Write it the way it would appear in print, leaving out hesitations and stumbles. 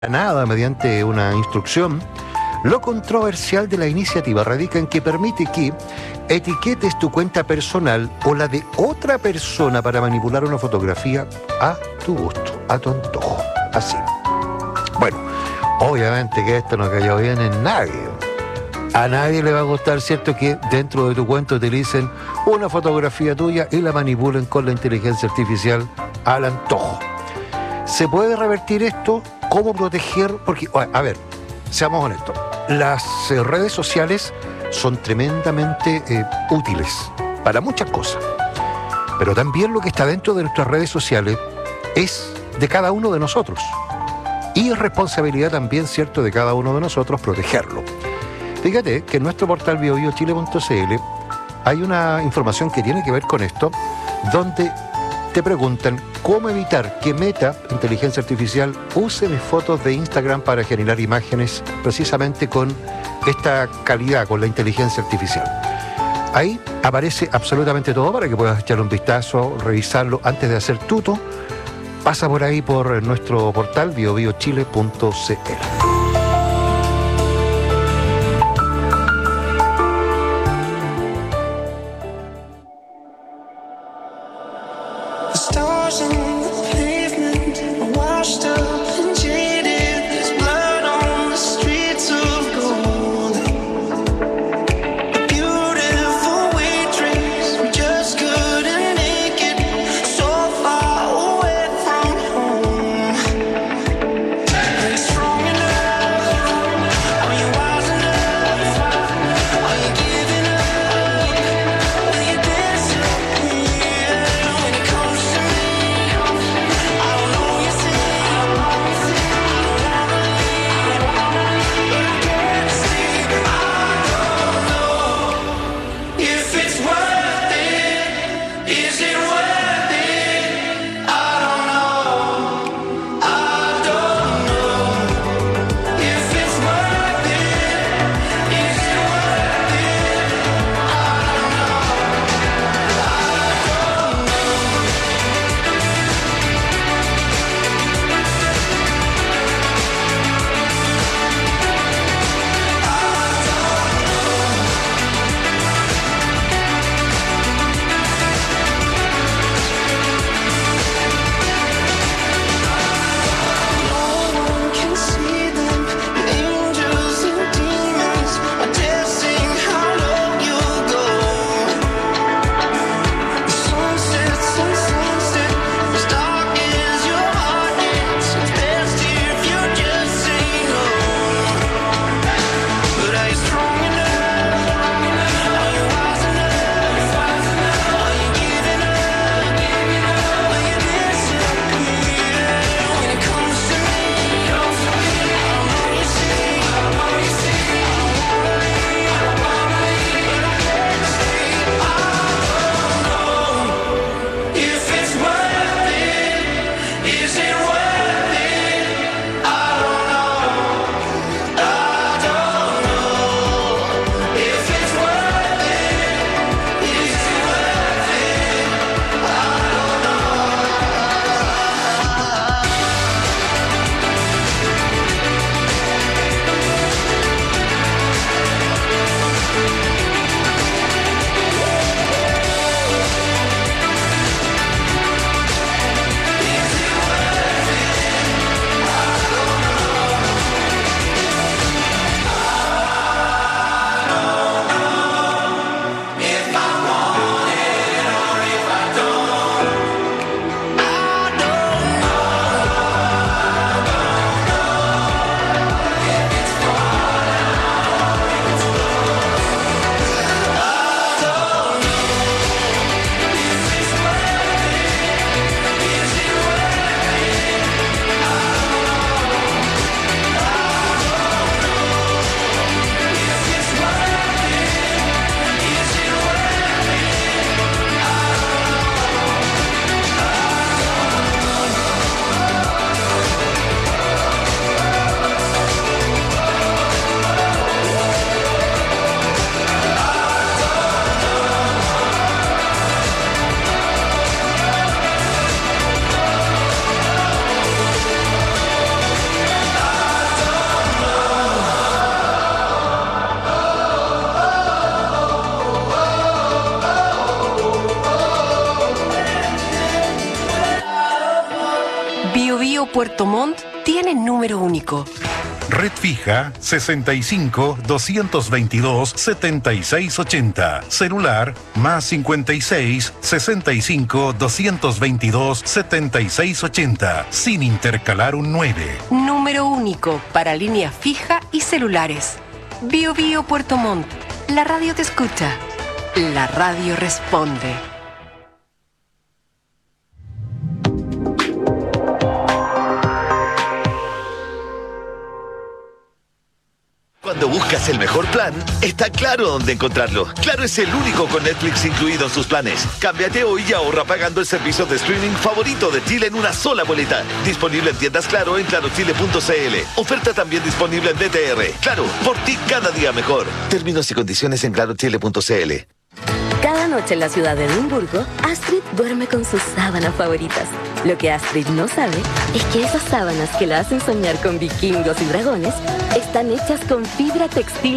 nada mediante una instrucción. Lo controversial de la iniciativa radica en que permite que etiquetes tu cuenta personal o la de otra persona para manipular una fotografía a tu gusto, a tu antojo, así. Bueno, obviamente que esto no cayó bien en nadie. A nadie le va a gustar, ¿cierto?, que dentro de tu cuenta utilicen una fotografía tuya y la manipulen con la inteligencia artificial al antojo. ¿Se puede revertir esto? ¿Cómo proteger? Porque, a ver, seamos honestos, las redes sociales son tremendamente útiles para muchas cosas, pero también lo que está dentro de nuestras redes sociales es de cada uno de nosotros y es responsabilidad también, ¿cierto?, de cada uno de nosotros protegerlo. Fíjate que en nuestro portal biobiochile.cl hay una información que tiene que ver con esto, donde te preguntan cómo evitar que Meta, inteligencia artificial, use mis fotos de Instagram para generar imágenes precisamente con esta calidad, con la inteligencia artificial. Ahí aparece absolutamente todo para que puedas echar un vistazo, revisarlo antes de hacer tuto. Pasa por ahí por nuestro portal biobiochile.cl. Puerto Montt tiene número único. Red fija 65 222 7680. Celular más 56 65 222 7680. Sin intercalar un 9. Número único para línea fija y celulares. Bio Bio Puerto Montt. La radio te escucha. La radio responde. Cuando buscas el mejor plan, está Claro dónde encontrarlo. Claro es el único con Netflix incluido en sus planes. Cámbiate hoy y ahorra pagando el servicio de streaming favorito de Chile en una sola boleta. Disponible en tiendas Claro en clarochile.cl. Oferta también disponible en DTR. Claro, por ti cada día mejor. Términos y condiciones en clarochile.cl. Cada noche en la ciudad de Edimburgo, Astrid duerme con sus sábanas favoritas. Lo que Astrid no sabe es que esas sábanas que la hacen soñar con vikingos y dragones están hechas con fibra textil